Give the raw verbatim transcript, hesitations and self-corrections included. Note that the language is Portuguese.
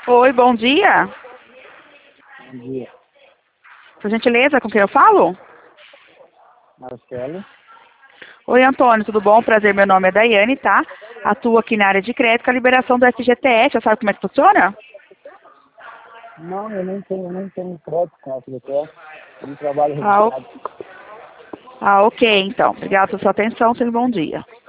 Oi, bom dia. Bom dia, Por gentileza, com quem eu falo? Marcelo. Oi, Antônio, tudo bom? Prazer, meu nome é Daiane, tá? Atuo aqui na área de crédito com a liberação do F G T S. Você sabe como é que funciona? Não, eu nem tenho, nem tenho crédito com a F G T S. Eu não trabalho Ah, o- registrado. ah, ok, então. Obrigada pela sua atenção. Tenha um bom dia.